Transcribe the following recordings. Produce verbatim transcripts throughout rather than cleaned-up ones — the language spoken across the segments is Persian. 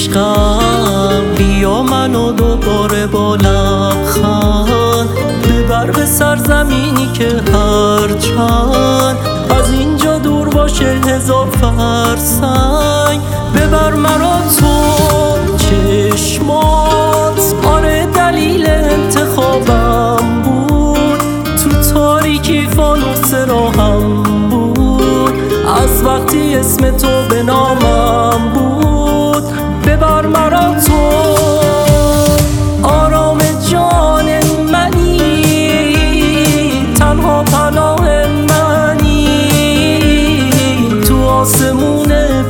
عشقم، بیا منو دوباره با لبخند ببر به سرزمینی که هرچند از اینجا دور باشه هزار فرسنگ. ببر مرا تو چشمات، آره دلیل انتخابم بود، تو تاریکی فانوس راهم بود، از وقتی اسم تو به نامم بود. ببر مرا تو، آرام جان منی، تنها پناه منی، تو آسمون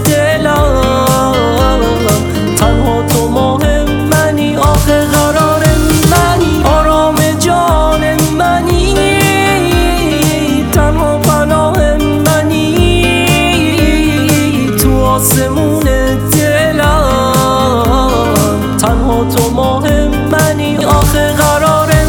دلم تنها تو ماه منی، آخه قرار منی، آرام جان منی، تنها پناه منی، تو آسمون دلم تنها تو ماه منی، آخه قرار منی.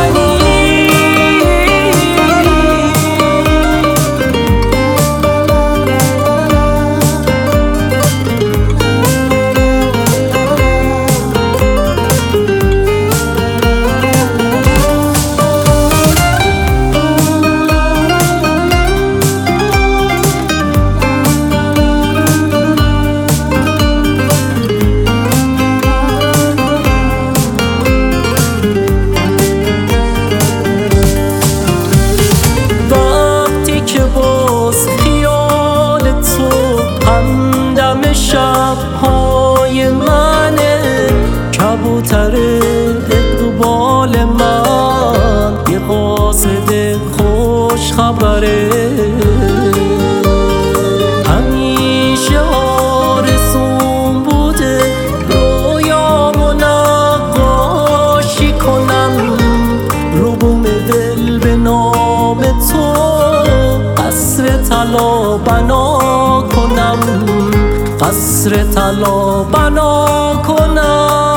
همدم شب‌های منه، کبوتر اقبال من، یه قاصد خوش خبره، همیشه آرزوم بوده رویامو نقاشی کنم، ربوم دل به نام تو قصر طلا بنا کنم، قصر طلا بنا کنم.